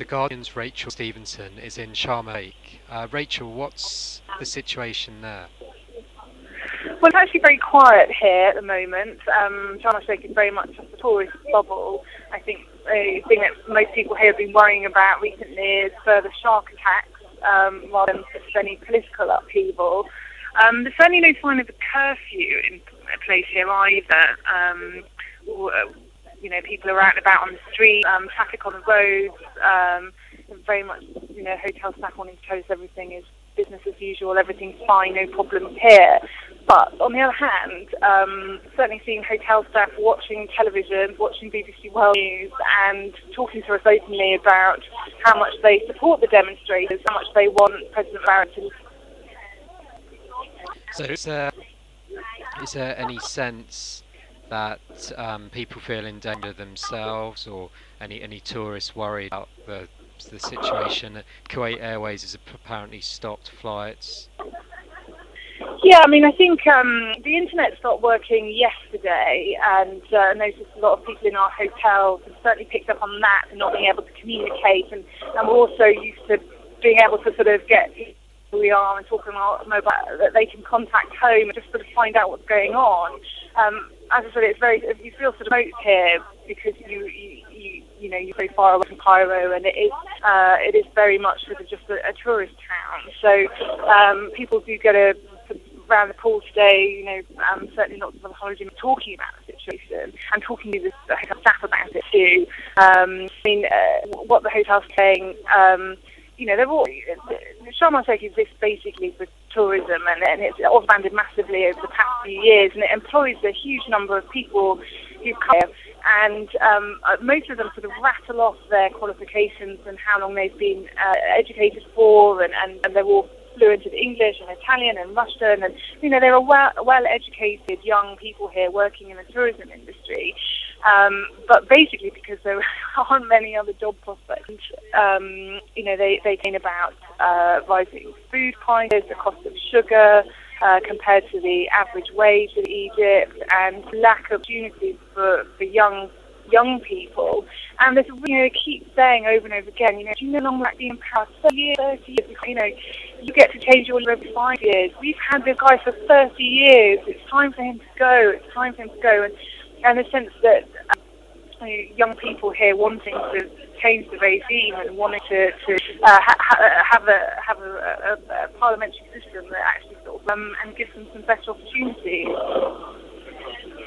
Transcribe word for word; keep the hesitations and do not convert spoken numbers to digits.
The Guardian's Rachel Stevenson is in Sharm el-Sheikh. Uh, Rachel, what's the situation there? Well, it's actually very quiet here at the moment. Um, Sharm el-Sheikh is very much a tourist bubble. I think the thing that most people here have been worrying about recently is further shark attacks um, rather than just any political upheaval. Um, there's certainly no sign of a curfew in place here either. Um, you know, people are out and about on the street, um, traffic on the roads, um, very much, you know, hotel staff wanting to tell us everything is business as usual, everything's fine, no problems here. But on the other hand, um, certainly seeing hotel staff watching television, watching B B C World News and talking to us openly about how much they support the demonstrators, how much they want President Barrow to... So is there, is there any sense that um, people feel in danger themselves, or any, any tourists worried about the, the situation? Kuwait Airways has apparently stopped flights. Yeah, I mean, I think um, the internet stopped working yesterday, and uh, noticed a lot of people in our hotels have certainly picked up on that and not being able to communicate, and, and we're also used to being able to sort of get who we are and talk on our mobile, that they can contact home and just sort of find out what's going on. Um, as I said, it's very, you feel sort of remote here because you, you, you, you know, you're very far away from Cairo, and it is, uh, it is very much sort of just a, a tourist town. So um, people do get a around the pool today, you know, um, certainly not on holiday, talking about the situation and talking to the hotel staff about it too. Um, I mean, uh, what the hotel's saying, um, you know, they're all, Sharm el-Sheikh is this basically for tourism, and, and it's expanded massively over the past few years, and it employs a huge number of people who come here, and um, most of them sort of rattle off their qualifications and how long they've been uh, educated for, and, and, and they're all fluent in English and Italian and Russian, and you know, there are well, well-educated young people here working in the tourism industry, um, but basically because there aren't many other job prospects, um, you know, they, they complain about uh, rising food prices, the cost of sugar uh, compared to the average wage in Egypt, and lack of opportunities for, for young young people. And there's, you know, they keep saying over and over again, you know, do you no longer like being in Paris thirty years, thirty years, you know, you get to change your every five years. We've had this guy for thirty years. It's time for him to go. It's time for him to go. And, and the sense that um, young people here wanting to change the regime and wanting to, to uh, ha- ha- have a have a, a, a parliamentary system that actually sort of um, and gives them some better opportunities.